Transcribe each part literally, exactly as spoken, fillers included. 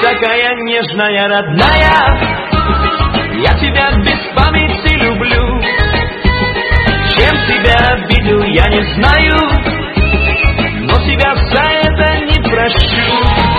такая нежная, родная. Я тебя без памяти люблю. Чем тебя обидел, я не знаю, но тебя за это не прощу.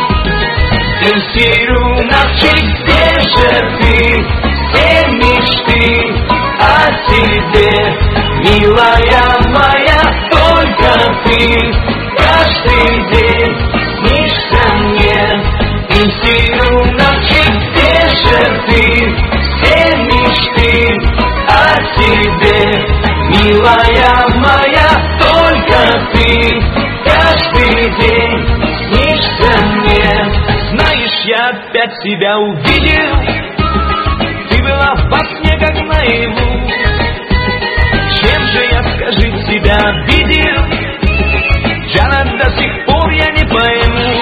Инсиру навчи, где же ты? Все мечты о тебе, милая моя, только ты каждый день снишься мне. Инсиру навчи, где же ты? Все мечты о тебе, милая моя, только ты каждый день снишься мне. Знаешь, я опять тебя увидел. Ты была во сне, как наяву. Чем же я, скажи, тебя обидел? Джана, до сих пор я не пойму.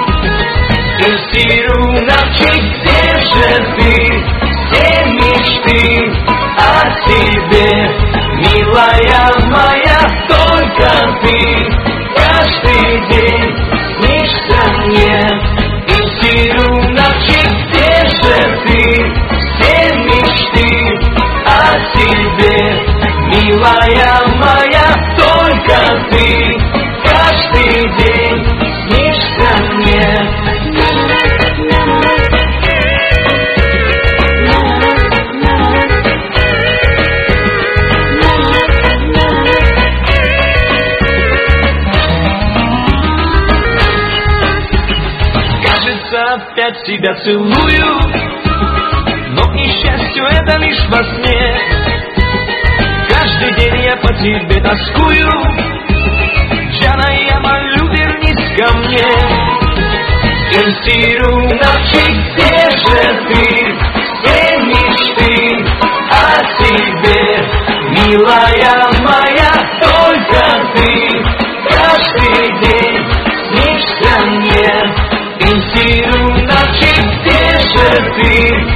Инсиру навчи, где же ты? Все мечты о тебе, милая моя, только ты каждый день снишься мне. Инсиру навчи, где же ты? Все мечты о тебе, милая моя, только ты каждый день снишься мне. Опять тебя целую, но, к несчастью, это лишь во сне. Каждый день я по тебе тоскую. Джана, я молю, вернись ко мне. Инсиру навчи, где же ты? Все мечты о тебе, милая моя, только ты каждый день снишься мне. Инсиру навчи, где же ты?